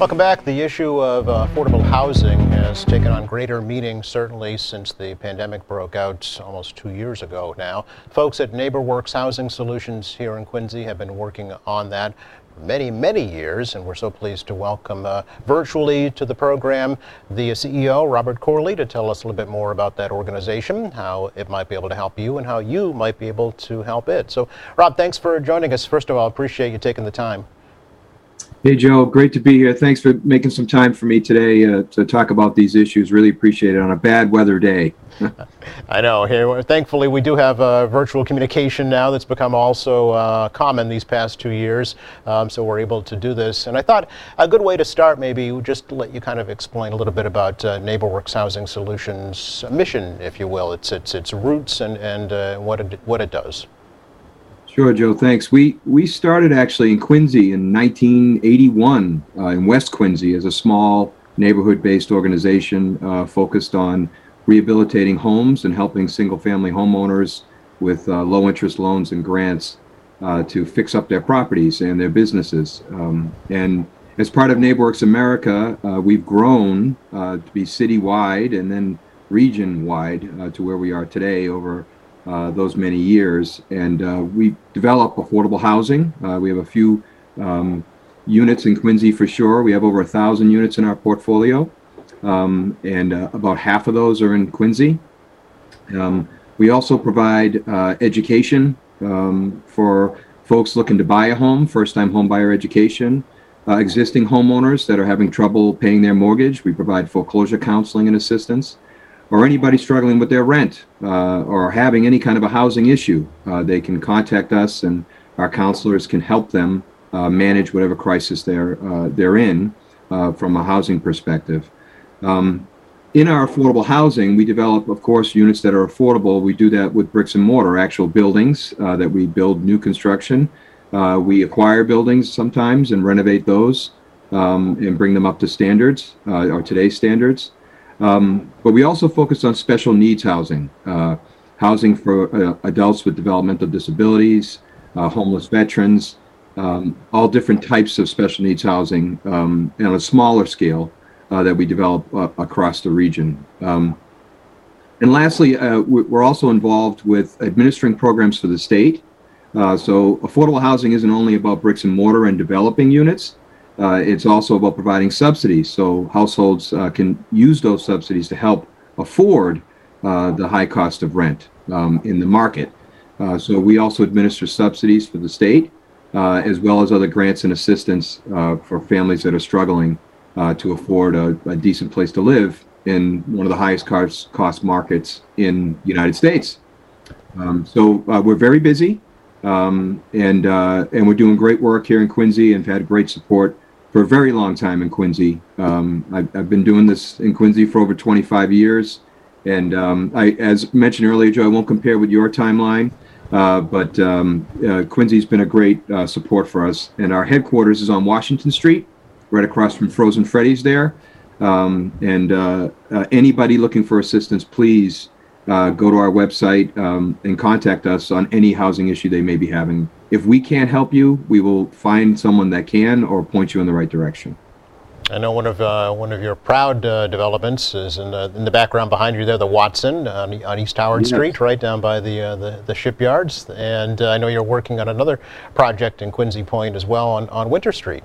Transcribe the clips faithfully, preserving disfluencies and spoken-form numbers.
Welcome back. The issue of uh, affordable housing has taken on greater meaning certainly since the pandemic broke out almost two years ago now. Folks at NeighborWorks Housing Solutions here in Quincy have been working on that for many, many years, and we're so pleased to welcome uh, virtually to the program the C E O, Robert Corley, to tell us a little bit more about that organization, how it might be able to help you, and how you might be able to help it. So, Rob, thanks for joining us. First of all, appreciate you taking the time. Hey, Joe, great to be here. Thanks for making some time for me today uh, to talk about these issues. Really appreciate it on a bad weather day. I know. Here, thankfully, we do have uh, virtual communication now that's become also uh, common these past two years, um, so we're able to do this. And I thought a good way to start maybe just to let you kind of explain a little bit about uh, NeighborWorks Housing Solutions' mission, if you will, its its its roots and and uh, what it what it does. Sure, Joe, thanks. We we started actually in Quincy in nineteen eighty-one uh, in West Quincy as a small neighborhood-based organization uh, focused on rehabilitating homes and helping single-family homeowners with uh, low-interest loans and grants uh, to fix up their properties and their businesses. Um, and as part of NeighborWorks America, uh, we've grown uh, to be citywide and then region-wide uh, to where we are today over Uh, those many years, and uh, we develop affordable housing. Uh, we have a few um, units in Quincy for sure. We have over a thousand units in our portfolio, um, and uh, about half of those are in Quincy. Um, we also provide uh, education um, for folks looking to buy a home, first-time home buyer education. Uh, existing homeowners that are having trouble paying their mortgage, we provide foreclosure counseling and assistance. Or anybody struggling with their rent uh, or having any kind of a housing issue, uh, they can contact us, and our counselors can help them uh, manage whatever crisis they're uh, they're in uh, from a housing perspective. Um, in our affordable housing, we develop, of course, units that are affordable. We do that with bricks and mortar, actual buildings uh, that we build new construction. Uh, we acquire buildings sometimes and renovate those um, and bring them up to standards uh, or today's standards. Um, but we also focus on special needs housing, uh, housing for uh, adults with developmental disabilities, uh, homeless veterans, um, all different types of special needs housing um, and on a smaller scale uh, that we develop uh, across the region. Um, and lastly, uh, we're also involved with administering programs for the state. Uh, so affordable housing isn't only about bricks and mortar and developing units. Uh, it's also about providing subsidies, so households uh, can use those subsidies to help afford uh, the high cost of rent um, in the market. Uh, so we also administer subsidies for the state, uh, as well as other grants and assistance uh, for families that are struggling uh, to afford a, a decent place to live in one of the highest cost, cost markets in the United States. Um, so uh, we're very busy, um, and uh, and we're doing great work here in Quincy, and have had great support for a very long time in Quincy. Um, I've, I've been doing this in Quincy for over twenty-five years. And um, I, as mentioned earlier, Joe, I won't compare with your timeline, uh, but um, uh, Quincy's been a great uh, support for us. And our headquarters is on Washington Street, right across from Frozen Freddy's there. Um, and uh, uh, anybody looking for assistance, please uh, go to our website um, and contact us on any housing issue they may be having. If we can't help you, we will find someone that can or point you in the right direction. I know one of uh, one of your proud uh, developments is in the, in the background behind you there, the Watson on, on East Howard yes. Street, right down by the uh, the, the shipyards. And uh, I know you're working on another project in Quincy Point as well on, on Winter Street.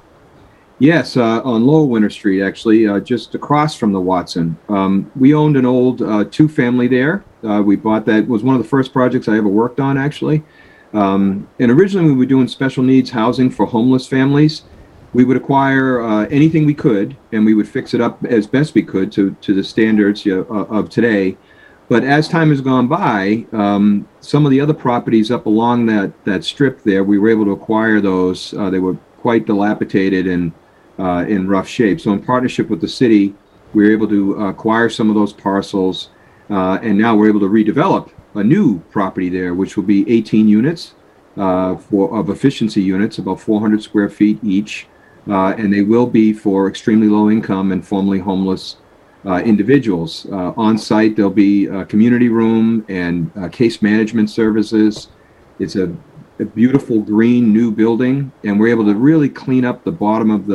Yes, uh, on Lower Winter Street, actually, uh, just across from the Watson. Um, we owned an old uh, two-family there. Uh, we bought that. It was one of the first projects I ever worked on, actually. Um, and originally we were doing special needs housing for homeless families. We would acquire uh, anything we could, and we would fix it up as best we could to, to the standards you know, of today. But as time has gone by, um, some of the other properties up along that, that strip there, we were able to acquire those. Uh, they were quite dilapidated and uh, in rough shape. So in partnership with the city, we were able to acquire some of those parcels, uh, and now we're able to redevelop a new property there, which will be eighteen units uh, for of efficiency units, about four hundred square feet each, uh, and they will be for extremely low income and formerly homeless uh, individuals. Uh, on site, there'll be a community room and uh, case management services. It's a, a beautiful green new building, and we're able to really clean up the bottom of the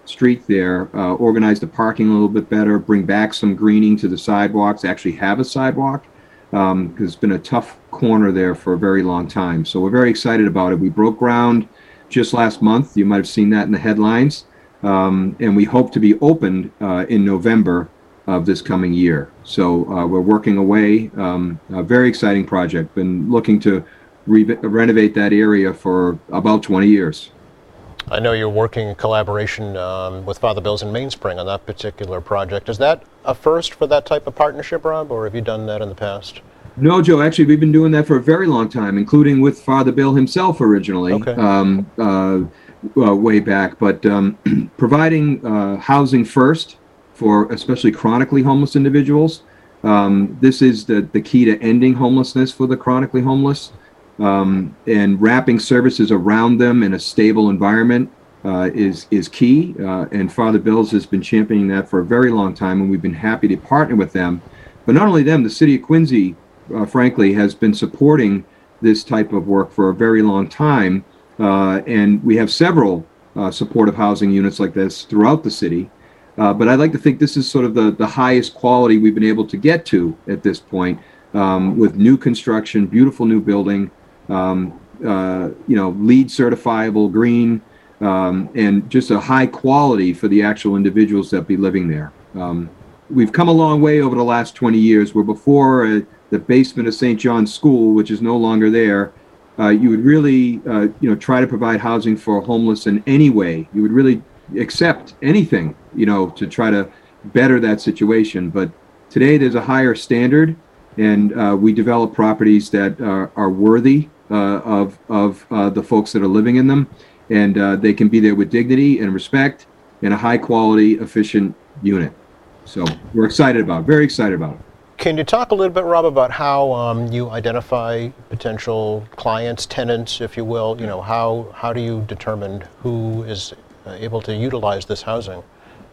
street there, uh, organize the parking a little bit better, bring back some greening to the sidewalks, actually have a sidewalk, because um, it's been a tough corner there for a very long time. So we're very excited about it. We broke ground just last month. You might have seen that in the headlines. Um, and we hope to be opened uh, in November of this coming year. So uh, we're working away. Um, a very exciting project. Been looking to re renovate that area for about twenty years. I know you're working in collaboration um, with Father Bills in Mainspring on that particular project. Is that a first for that type of partnership, Rob, or have you done that in the past? No, Joe, actually, we've been doing that for a very long time, including with Father Bill himself originally, okay. um, uh, uh, way back. But um, providing uh, housing first for especially chronically homeless individuals. Um, this is the, the key to ending homelessness for the chronically homeless. Um, and wrapping services around them in a stable environment uh, is is key. Uh, and Father Bills has been championing that for a very long time, and we've been happy to partner with them. But not only them, the city of Quincy, uh, frankly, has been supporting this type of work for a very long time. Uh, and we have several uh, supportive housing units like this throughout the city. Uh, but I'd like to think this is sort of the, the highest quality we've been able to get to at this point, um, with new construction, beautiful new building. Um, uh, you know, LEED certifiable, green, um, and just a high quality for the actual individuals that be living there. Um, we've come a long way over the last twenty years, where before uh, the basement of Saint John's School, which is no longer there, uh, you would really, uh, you know, try to provide housing for homeless in any way. You would really accept anything, you know, to try to better that situation. But today there's a higher standard, and uh, we develop properties that are, are worthy Uh, of of uh, the folks that are living in them, and uh, they can be there with dignity and respect in a high quality, efficient unit. So we're excited about it, very excited about it. Can you talk a little bit, Rob, about how um, you identify potential clients, tenants, if you will? You know, how how do you determine who is uh, able to utilize this housing?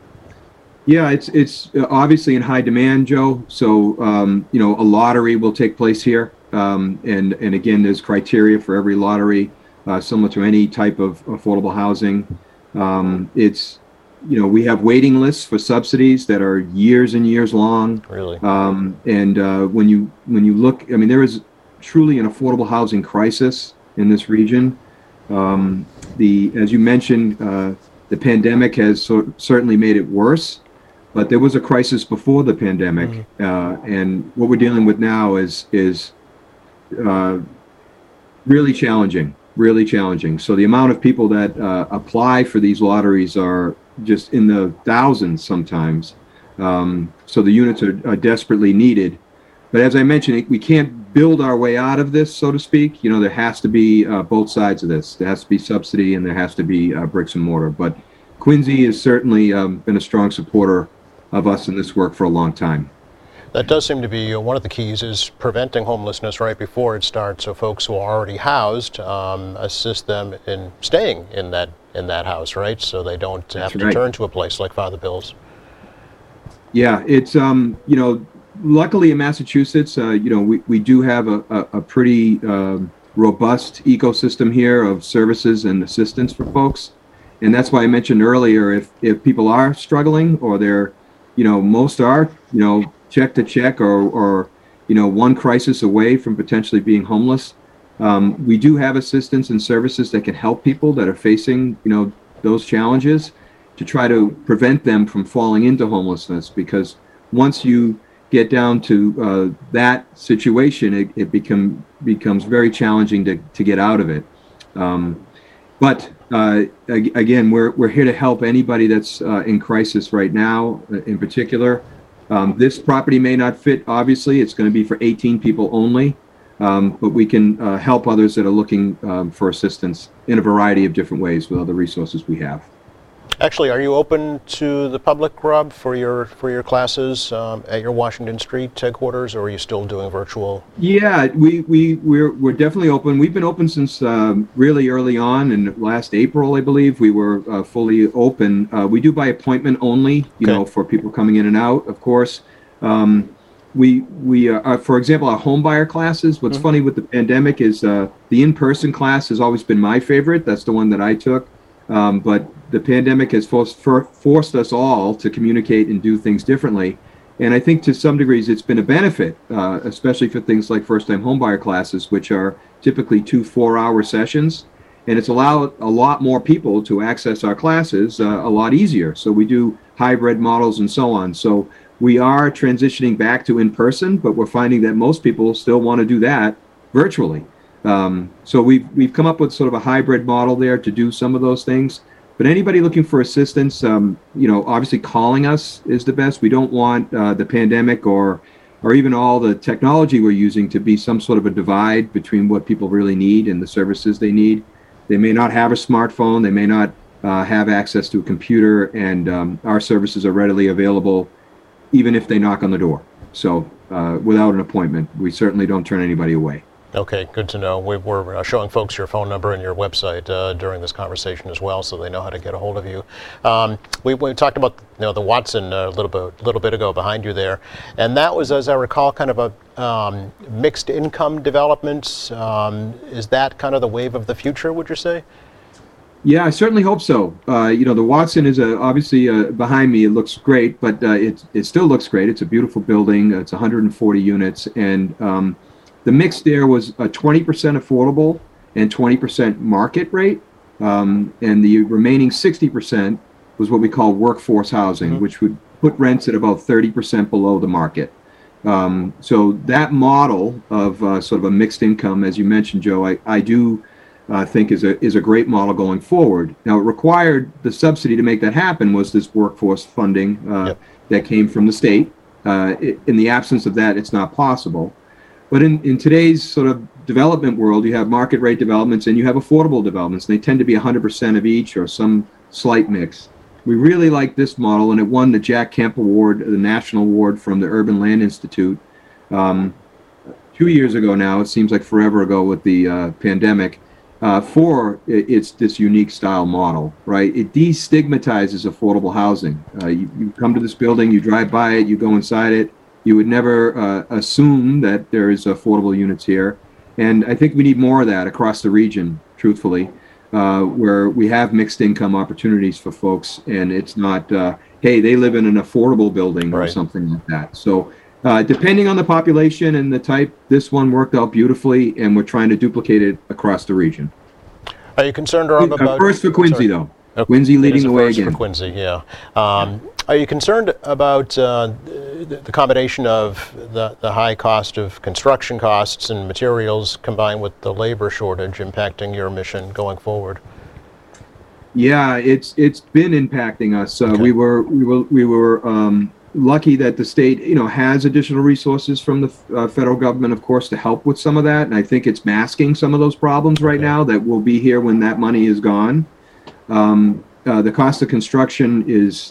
Yeah, it's it's obviously in high demand, Joe. So um, you know, a lottery will take place here. Um, and, and again, there's criteria for every lottery, uh, similar to any type of affordable housing. Um, it's, you know, we have waiting lists for subsidies that are years and years long. Really? Um, and uh, when you when you look, I mean, there is truly an affordable housing crisis in this region. Um, the, as you mentioned, uh, the pandemic has so, certainly made it worse. But there was a crisis before the pandemic, mm-hmm. uh, and what we're dealing with now is is Uh, really challenging, really challenging. So the amount of people that uh, apply for these lotteries are just in the thousands sometimes. Um, so the units are, are desperately needed. But as I mentioned, we can't build our way out of this, so to speak. You know, there has to be uh, both sides of this. There has to be subsidy, and there has to be uh, bricks and mortar. But Quincy has certainly um, been a strong supporter of us in this work for a long time. That does seem to be uh, one of the keys, is preventing homelessness right before it starts. So folks who are already housed, um, assist them in staying in that in that house, right? So they don't have That's to right. turn to a place like Father Bill's. Yeah, it's um, you know, luckily in Massachusetts, uh, you know, we we do have a a, a pretty um, robust ecosystem here of services and assistance for folks, and that's why I mentioned earlier, if if people are struggling, or they're, you know, most are, you know, check to check, or, or you know, one crisis away from potentially being homeless. Um, we do have assistance and services that can help people that are facing, you know, those challenges, to try to prevent them from falling into homelessness. Because once you get down to uh, that situation, it, it become becomes very challenging to, to get out of it. Um, but uh, again, we're we're here to help anybody that's uh, in crisis right now, in particular. Um, this property may not fit, obviously. It's going to be for eighteen people only, um, but we can uh, help others that are looking um, for assistance in a variety of different ways with other resources we have. Actually, are you open to the public, Rob, for your for your classes um, at your Washington Street headquarters, or are you still doing virtual? Yeah, we we we're we're definitely open. We've been open since um, really early on, and last April, I believe, we were uh, fully open. Uh, we do by appointment only, you okay. know, for people coming in and out, of course. Um, we we uh, uh, for example, our home buyer classes. What's mm-hmm. funny with the pandemic is uh, the in-person class has always been my favorite. That's the one that I took. Um, but the pandemic has forced, for, forced us all to communicate and do things differently. And I think to some degrees it's been a benefit, uh, especially for things like first-time homebuyer classes, which are typically two four-hour sessions. And it's allowed a lot more people to access our classes uh, a lot easier. So we do hybrid models and so on. So we are transitioning back to in-person, but we're finding that most people still want to do that virtually. Um, so we've, we've come up with sort of a hybrid model there to do some of those things. But anybody looking for assistance, um, you know, obviously calling us is the best. We don't want uh, the pandemic or or even all the technology we're using to be some sort of a divide between what people really need and the services they need. They may not have a smartphone, they may not uh, have access to a computer, and um, our services are readily available even if they knock on the door. So uh, without an appointment, we certainly don't turn anybody away. Okay, good to know. We were uh, showing folks your phone number and your website uh, during this conversation as well, so they know how to get a hold of you. Um, we, we talked about you know the Watson a little bit, little bit ago behind you there, and that was, as I recall, kind of a um, mixed income development. Um, is that kind of the wave of the future, would you say? Yeah, I certainly hope so. Uh, you know, the Watson is a, obviously uh, behind me. It looks great, but uh, it it still looks great. It's a beautiful building. It's one hundred forty units, and um, the mix there was a twenty percent affordable and twenty percent market rate, um, and the remaining sixty percent was what we call workforce housing, mm-hmm. which would put rents at about thirty percent below the market. Um, so that model of uh, sort of a mixed income, as you mentioned, Joe, I, I do uh, think is a is a great model going forward. Now, it required the subsidy to make that happen was this workforce funding uh, yep. that came from the state. Uh, it, in the absence of that, it's not possible. But in, in today's sort of development world, you have market rate developments and you have affordable developments. And they tend to be one hundred percent of each or some slight mix. We really like this model, and it won the Jack Kemp Award, the national award from the Urban Land Institute um, two years ago now. It seems like forever ago with the uh, pandemic. Uh, for it's this unique style model, right? It destigmatizes affordable housing. Uh, you, you come to this building, you drive by it, you go inside it. You would never uh, assume that there is affordable units here. And I think we need more of that across the region, truthfully, uh, where we have mixed income opportunities for folks. And it's not, uh, hey, they live in an affordable building or right. something like that. So uh, depending on the population and the type, this one worked out beautifully, and we're trying to duplicate it across the region. Are you concerned, Rob, about... First for Quincy, sorry. though. Okay. Quincy leading the way again. For Quincy, yeah. Um, Are you concerned about uh, the, the combination of the, the high cost of construction costs and materials combined with the labor shortage impacting your mission going forward? Yeah, it's it's been impacting us. Uh, okay. We were we were we were um, lucky that the state, you know, has additional resources from the uh, federal government, of course, to help with some of that. And I think it's masking some of those problems right okay. now that will be here when that money is gone. Um, uh, the cost of construction is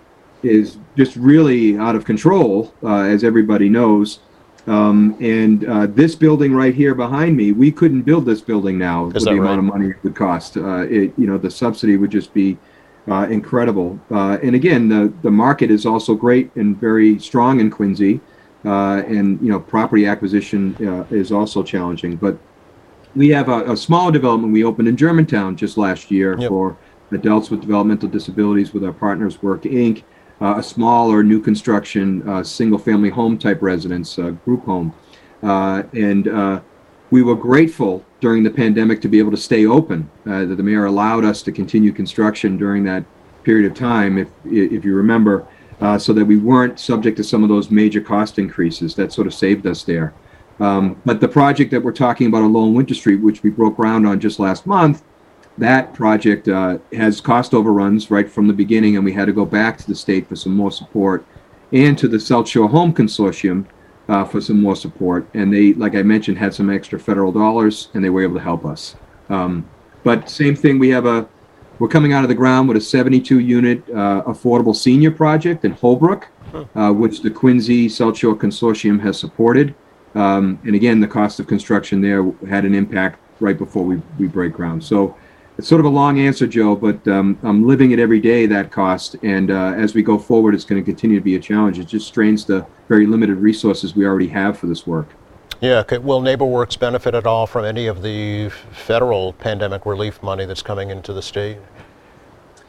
is just really out of control, uh, as everybody knows. Um, and uh, this building right here behind me, we couldn't build this building now with the right? amount of money it would cost. Uh, it, you know, the subsidy would just be uh, incredible. Uh, and again, the, the market is also great and very strong in Quincy. Uh, and, you know, property acquisition uh, is also challenging. But we have a, a small development we opened in Germantown just last year yep. for adults with developmental disabilities with our partners, Work Incorporated. Uh, a small or new construction, uh, single-family home type residence, uh, group home. Uh, and uh, we were grateful during the pandemic to be able to stay open, uh, that the mayor allowed us to continue construction during that period of time, if, if you remember, uh, so that we weren't subject to some of those major cost increases. That sort of saved us there. Um, but the project that we're talking about on Lowell Winter Street, which we broke ground on just last month, that project uh, has cost overruns right from the beginning, and we had to go back to the state for some more support, and to the South Shore Home Consortium uh, for some more support. And they, like I mentioned, had some extra federal dollars, and they were able to help us. Um, but same thing, we have a, we're coming out of the ground with a seventy-two unit uh, affordable senior project in Holbrook, uh, which the Quincy South Shore Consortium has supported. Um, and again, the cost of construction there had an impact right before we, we break ground. So it's sort of a long answer, Joe, but um, I'm living it every day, that cost. And uh, as we go forward, it's going to continue to be a challenge. It just strains the very limited resources we already have for this work. Yeah. Okay. Will NeighborWorks benefit at all from any of the federal pandemic relief money that's coming into the state?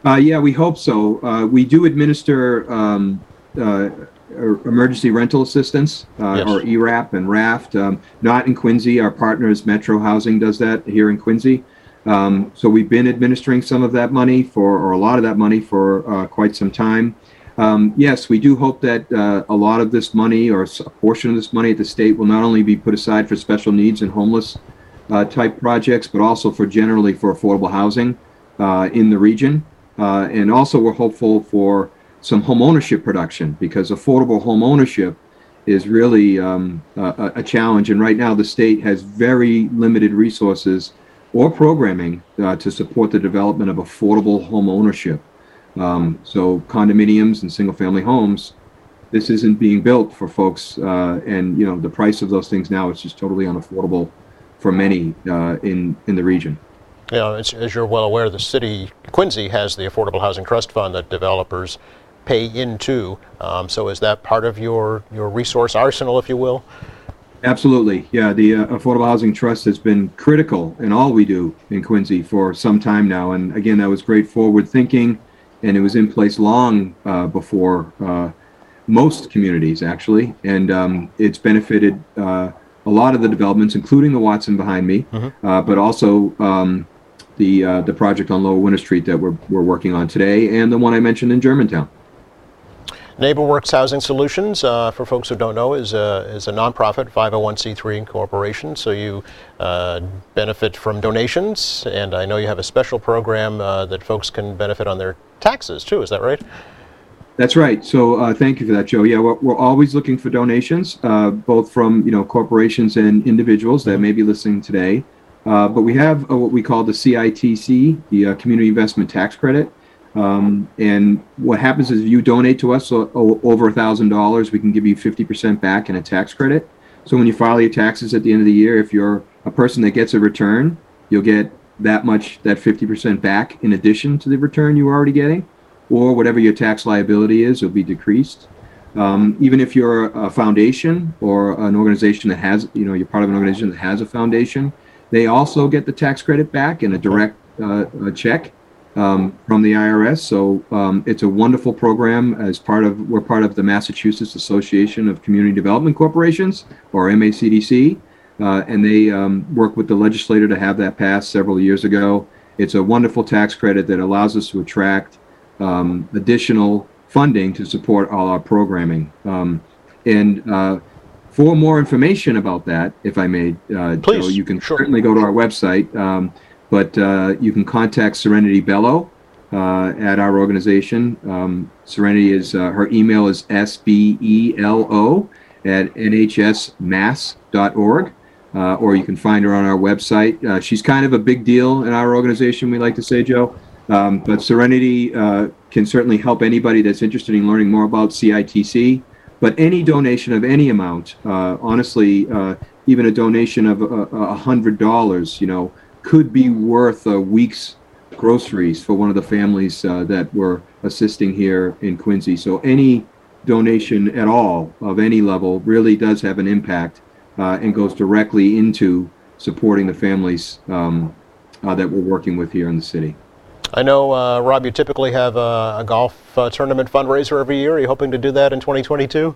Uh, yeah, we hope so. Uh, we do administer um, uh, emergency rental assistance, uh, Yes. or E RAP and RAFT, um, not in Quincy. Our partners, Metro Housing, does that here in Quincy. Um, so we've been administering some of that money for, or a lot of that money for uh, quite some time. Um, yes, we do hope that uh, a lot of this money, or a portion of this money at the state, will not only be put aside for special needs and homeless uh, type projects, but also for generally for affordable housing uh, in the region. Uh, and also we're hopeful for some home ownership production, because affordable home ownership is really um, a, a challenge. And right now the state has very limited resources or programming uh, to support the development of affordable home ownership. Um, so condominiums and single family homes, this isn't being built for folks. Uh, and you know, the price of those things now is just totally unaffordable for many uh, in, in the region. You know, as, as you're well aware, the city, Quincy, has the Affordable Housing Trust Fund that developers pay into. Um, so is that part of your, your resource arsenal, if you will? Absolutely. Yeah, the uh, Affordable Housing Trust has been critical in all we do in Quincy for some time now. And again, that was great forward thinking, and it was in place long uh, before uh, most communities, actually. And um, it's benefited uh, a lot of the developments, including the Watson behind me, mm-hmm. uh, but also um, the uh, the project on Lower Winter Street that we're, we're working on today, and the one I mentioned in Germantown. NeighborWorks Housing Solutions, uh, for folks who don't know, is a, is a nonprofit five oh one c three corporation. So you uh, benefit from donations, and I know you have a special program uh, that folks can benefit on their taxes too. Is that right? That's right. So uh, thank you for that, Joe. Yeah, we're, we're always looking for donations, uh, both from you know corporations and individuals that may be listening today. Uh, but we have uh, what we call the C I T C, the uh, Community Investment Tax Credit. Um, and what happens is if you donate to us so, o over a thousand dollars, we can give you fifty percent back in a tax credit. So when you file your taxes at the end of the year, if you're a person that gets a return, you'll get that much, that fifty percent back in addition to the return you were already getting, or whatever your tax liability is, will be decreased. Um, even if you're a foundation or an organization that has, you know, you're part of an organization that has a foundation, they also get the tax credit back in a direct uh, a check. Um, from the I R S. So um, it's a wonderful program. As part of, we're part of the Massachusetts Association of Community Development Corporations, or M A C D C, uh, and they um, worked with the legislator to have that passed several years ago. It's a wonderful tax credit that allows us to attract um, additional funding to support all our programming. Um, and uh, for more information about that, if I may, uh, Please, Joe, you can sure. certainly go to our website. Um, But uh, you can contact Serenity Bello uh, at our organization. Um, Serenity is, uh, her email is S B E L O at N H S mass dot org, uh, or you can find her on our website. Uh, she's kind of a big deal in our organization, we like to say, Joe. Um, but Serenity uh, can certainly help anybody that's interested in learning more about C I T C. But any donation of any amount, uh, honestly, uh, even a donation of a uh, hundred dollars, you know, could be worth a week's groceries for one of the families uh, that we're assisting here in Quincy. So any donation at all of any level really does have an impact uh, and goes directly into supporting the families um, uh, that we're working with here in the city. I know, uh, Rob, you typically have a, a golf uh, tournament fundraiser every year. Are you hoping to do that in twenty twenty-two?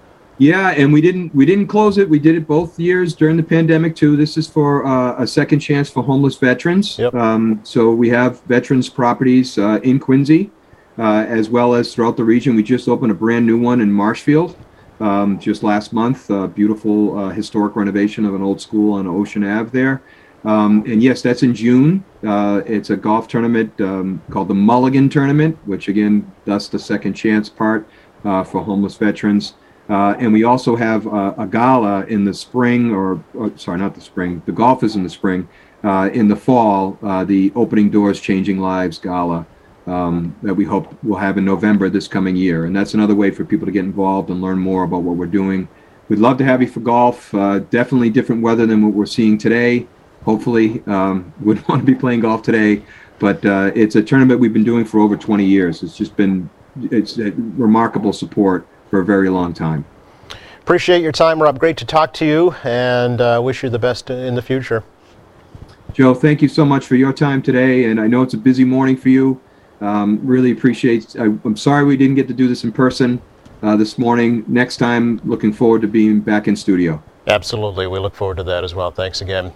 Yeah, and we didn't we didn't close it. We did it both years during the pandemic too. This is for uh, a second chance for homeless veterans. Yep. Um, so we have veterans properties uh, in Quincy, uh, as well as throughout the region. We just opened a brand new one in Marshfield um, just last month. A beautiful uh, historic renovation of an old school on Ocean Avenue there. Um, and yes, that's in June. Uh, it's a golf tournament um, called the Mulligan Tournament, which again, that's the second chance part uh, for homeless veterans. Uh, and we also have uh, a gala in the spring, or, or sorry, not the spring. The golf is in the spring. Uh, in the fall, uh, the Opening Doors, Changing Lives gala um, that we hope we'll have in November this coming year. And that's another way for people to get involved and learn more about what we're doing. We'd love to have you for golf. Uh, definitely different weather than what we're seeing today. Hopefully, um, wouldn't want to be playing golf today, but uh, it's a tournament we've been doing for over twenty years. It's just been, it's a remarkable support for a very long time. Appreciate your time, Rob. Great to talk to you, and uh, wish you the best in the future. Joe, thank you so much for your time today, and I know it's a busy morning for you. Um, really appreciate. I, I'm sorry we didn't get to do this in person uh, this morning. Next time, looking forward to being back in studio. Absolutely. We look forward to that as well. Thanks again.